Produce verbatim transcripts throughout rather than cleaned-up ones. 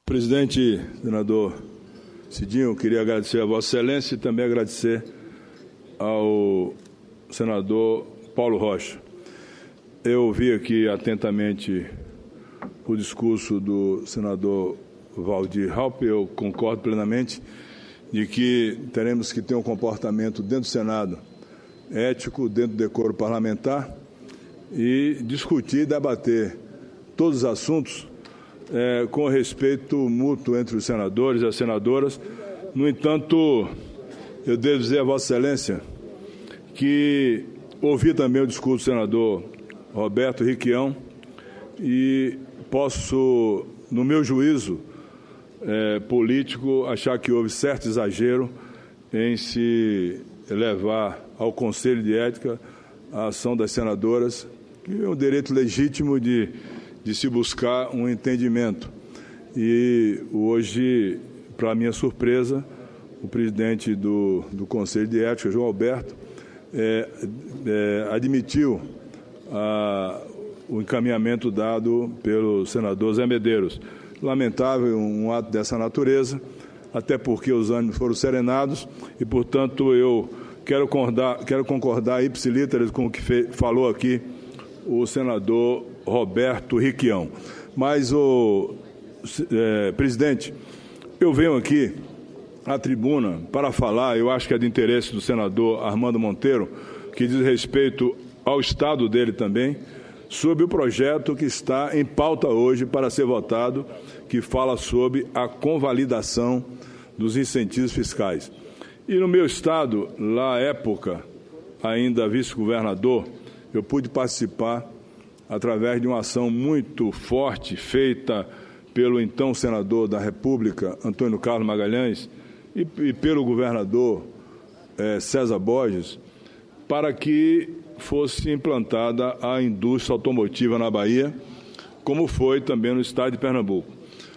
Presidente, senador Cidinho, queria agradecer a Vossa Excelência e também agradecer ao senador Paulo Rocha. Eu ouvi aqui atentamente o discurso do senador Waldir Raupp. Eu concordo plenamente de que teremos que ter um comportamento dentro do Senado ético, dentro do decoro parlamentar e discutir e debater todos os assuntos é, com respeito mútuo entre os senadores e as senadoras. No entanto, eu devo dizer a Vossa Excelência que ouvi também o discurso do senador Roberto Requião e posso, no meu juízo é, político, achar que houve certo exagero em se levar ao Conselho de Ética a ação das senadoras, que é um direito legítimo de, de se buscar um entendimento. E hoje, para minha surpresa, o presidente do, do Conselho de Ética, João Alberto, é, é, admitiu a, o encaminhamento dado pelo senador Zé Medeiros. Lamentável um ato dessa natureza, até porque os ânimos foram serenados e, portanto, eu quero concordar, quero concordar ipsilíteres com o que fe, falou aqui o senador Roberto Requião. Mas, o é, presidente, eu venho aqui à tribuna para falar, eu acho que é de interesse do senador Armando Monteiro, que diz respeito ao estado dele também, sobre o projeto que está em pauta hoje para ser votado, que fala sobre a convalidação dos incentivos fiscais. E no meu estado, lá à época, ainda vice-governador, eu pude participar através de uma ação muito forte feita pelo então senador da República, Antônio Carlos Magalhães, e, e pelo governador eh, César Borges, para que fosse implantada a indústria automotiva na Bahia, como foi também no estado de Pernambuco.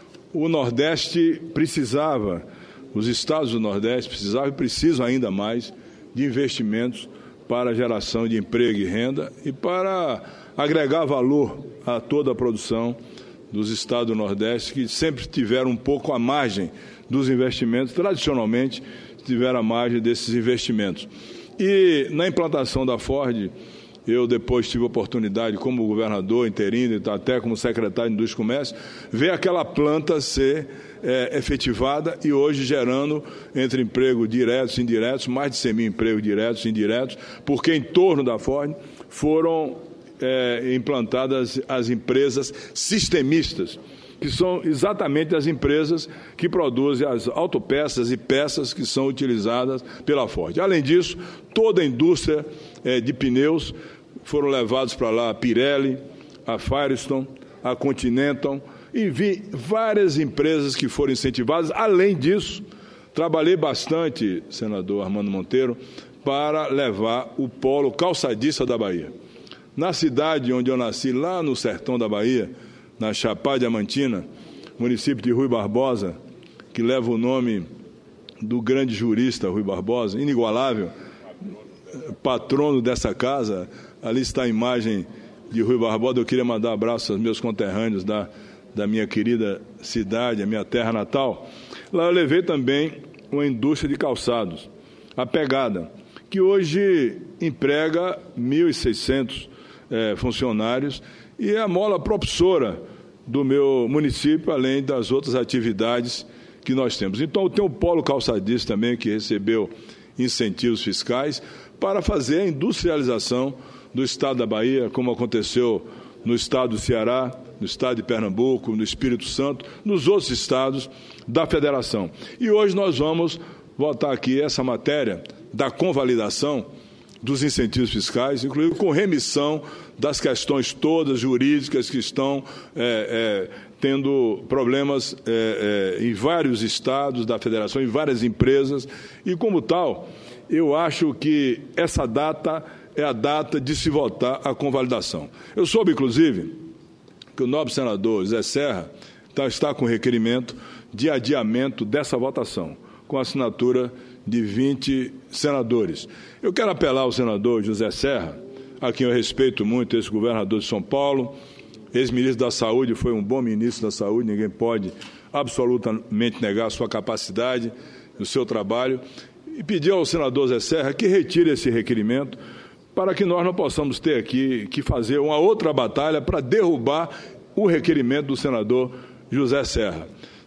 O Nordeste precisava, os estados do Nordeste precisavam e precisam ainda mais de investimentos para a geração de emprego e renda e para agregar valor a toda a produção dos estados do Nordeste, que sempre tiveram um pouco à margem dos investimentos, tradicionalmente tiveram à margem desses investimentos. E na implantação da Ford, eu depois tive a oportunidade, como governador interino e até como secretário de Indústria e Comércio, ver aquela planta ser é, efetivada e hoje gerando, entre empregos diretos e indiretos, mais de cem mil empregos diretos e indiretos, porque em torno da Ford foram é, implantadas as empresas sistemistas, que são exatamente as empresas que produzem as autopeças e peças que são utilizadas pela Ford. Além disso, toda a indústria eh, de pneus foram levados para lá a Pirelli, a Firestone, a Continental, e vi várias empresas que foram incentivadas. Além disso, trabalhei bastante, senador Armando Monteiro, para levar o polo calçadista da Bahia. Na cidade onde eu nasci, lá no sertão da Bahia, na Chapada Diamantina, município de Rui Barbosa, que leva o nome do grande jurista Rui Barbosa, inigualável, patrono dessa casa. Ali está a imagem de Rui Barbosa. Eu queria mandar um abraço aos meus conterrâneos da, da minha querida cidade, a minha terra natal. Lá eu levei também uma indústria de calçados, a Pegada, que hoje emprega mil e seiscentos eh, funcionários e é a mola propulsora do meu município, além das outras atividades que nós temos. Então, tem o Polo Calçadista também, que recebeu incentivos fiscais para fazer a industrialização do estado da Bahia, como aconteceu no estado do Ceará, no estado de Pernambuco, no Espírito Santo, nos outros estados da federação. E hoje nós vamos votar aqui essa matéria da convalidação dos incentivos fiscais, inclusive com remissão das questões todas jurídicas que estão é, é, tendo problemas é, é, em vários estados da federação, em várias empresas, e como tal, eu acho que essa data é a data de se votar a convalidação. Eu soube, inclusive, que o nobre senador Zé Serra tá, está com requerimento de adiamento dessa votação, com a assinatura de vinte senadores. Eu quero apelar ao senador José Serra, a quem eu respeito muito, esse governador de São Paulo, ex-ministro da Saúde, foi um bom ministro da Saúde, ninguém pode absolutamente negar a sua capacidade, o seu trabalho, e pedir ao senador Zé Serra que retire esse requerimento para que nós não possamos ter aqui que fazer uma outra batalha para derrubar o requerimento do senador José Serra.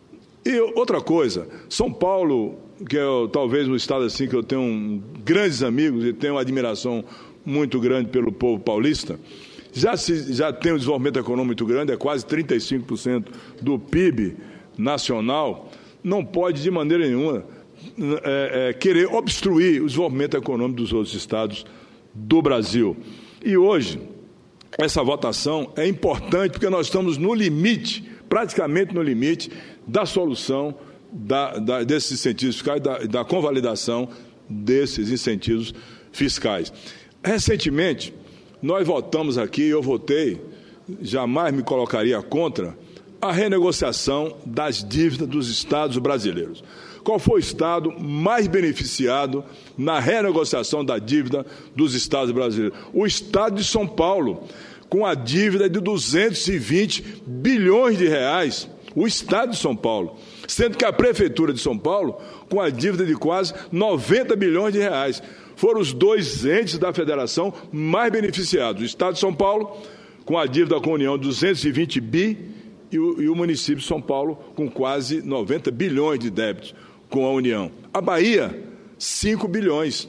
E outra coisa, São Paulo, que é talvez um estado assim que eu tenho um, grandes amigos e tenho uma admiração muito grande pelo povo paulista, já, se, já tem um desenvolvimento econômico muito grande, é quase trinta e cinco por cento do P I B nacional, não pode de maneira nenhuma é, é, querer obstruir o desenvolvimento econômico dos outros estados do Brasil. E hoje, essa votação é importante porque nós estamos no limite, praticamente no limite, da solução da, da, desses incentivos fiscais, da, da convalidação desses incentivos fiscais. Recentemente, nós votamos aqui, eu votei, jamais me colocaria contra, a renegociação das dívidas dos estados brasileiros. Qual foi o estado mais beneficiado na renegociação da dívida dos estados brasileiros? O estado de São Paulo, com a dívida de duzentos e vinte bilhões de reais, o estado de São Paulo, sendo que a prefeitura de São Paulo, com a dívida de quase noventa bilhões de reais, foram os dois entes da federação mais beneficiados. O estado de São Paulo, com a dívida com a União, duzentos e vinte bi, e o, e o município de São Paulo, com quase noventa bilhões de débitos com a União. A Bahia, cinco bilhões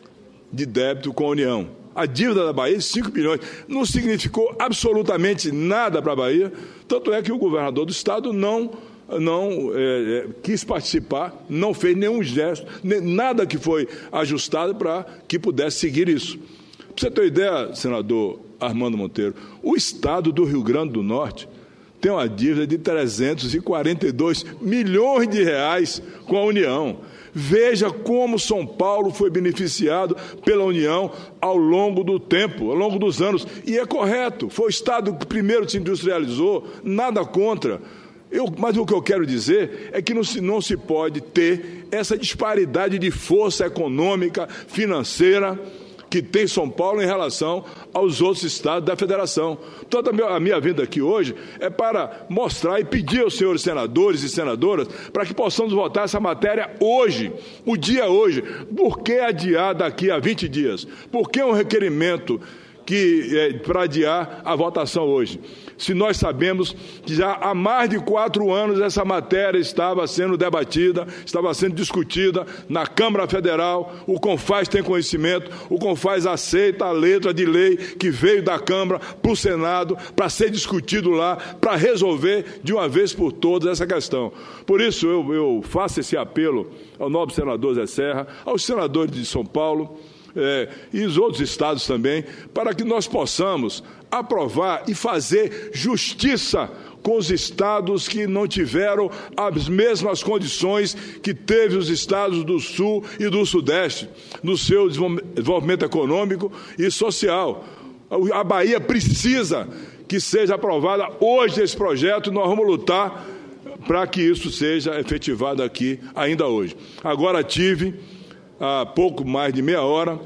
de débito com a União. A dívida da Bahia, cinco bilhões. Não significou absolutamente nada para a Bahia, tanto é que o governador do estado não, não é, é, quis participar, não fez nenhum gesto, nem, nada que foi ajustado para que pudesse seguir isso. Para você ter uma ideia, senador Armando Monteiro, o estado do Rio Grande do Norte tem uma dívida de trezentos e quarenta e dois milhões de reais com a União. Veja como São Paulo foi beneficiado pela União ao longo do tempo, ao longo dos anos. E é correto, foi o estado que primeiro se industrializou, nada contra. Eu, mas o que eu quero dizer é que não se, não se pode ter essa disparidade de força econômica, financeira, que tem São Paulo em relação aos outros estados da federação. Toda a minha, a minha vinda aqui hoje é para mostrar e pedir aos senhores senadores e senadoras para que possamos votar essa matéria hoje, o dia hoje. Por que adiar daqui a vinte dias? Por que um requerimento que, é, para adiar a votação hoje? Se nós sabemos que já há mais de quatro anos essa matéria estava sendo debatida, estava sendo discutida na Câmara Federal, o CONFAS tem conhecimento, o CONFAS aceita a letra de lei que veio da Câmara para o Senado, para ser discutido lá, para resolver de uma vez por todas essa questão. Por isso eu, eu faço esse apelo ao nobre senador Zé Serra, aos senadores de São Paulo, É, e os outros estados também, para que nós possamos aprovar e fazer justiça com os estados que não tiveram as mesmas condições que teve os estados do Sul e do Sudeste, no seu desenvolvimento econômico e social. A Bahia precisa que seja aprovada hoje esse projeto, e nós vamos lutar para que isso seja efetivado aqui ainda hoje. Agora tive há pouco mais de meia hora,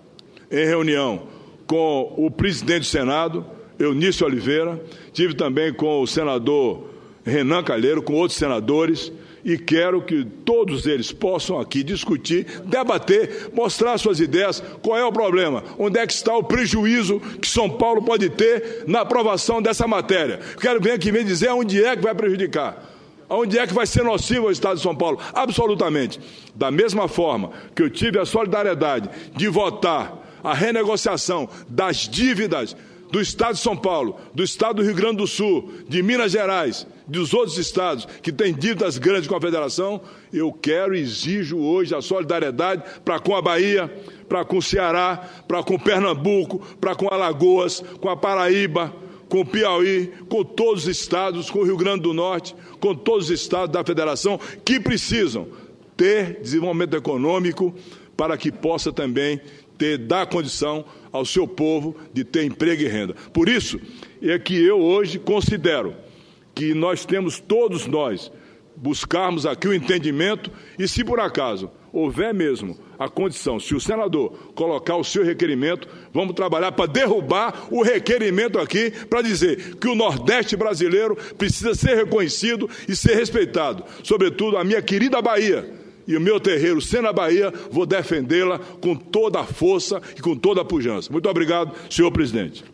em reunião com o presidente do Senado, Eunício Oliveira, tive também com o senador Renan Calheiro, com outros senadores, e quero que todos eles possam aqui discutir, debater, mostrar suas ideias, qual é o problema, onde é que está o prejuízo que São Paulo pode ter na aprovação dessa matéria. Quero ver aqui vem dizer onde é que vai prejudicar. Onde é que vai ser nocivo ao Estado de São Paulo? Absolutamente. Da mesma forma que eu tive a solidariedade de votar a renegociação das dívidas do Estado de São Paulo, do Estado do Rio Grande do Sul, de Minas Gerais, dos outros estados que têm dívidas grandes com a Federação, eu quero e exijo hoje a solidariedade para com a Bahia, para com o Ceará, para com Pernambuco, para com Alagoas, com a Paraíba, com o Piauí, com todos os estados, com o Rio Grande do Norte, com todos os estados da Federação que precisam ter desenvolvimento econômico para que possa também ter, dar condição ao seu povo de ter emprego e renda. Por isso é que eu hoje considero que nós temos, todos nós, buscarmos aqui o entendimento e, se por acaso houver mesmo a condição, se o senador colocar o seu requerimento, vamos trabalhar para derrubar o requerimento aqui, para dizer que o Nordeste brasileiro precisa ser reconhecido e ser respeitado. Sobretudo a minha querida Bahia e o meu terreiro, sendo a Bahia, vou defendê-la com toda a força e com toda a pujança. Muito obrigado, senhor presidente.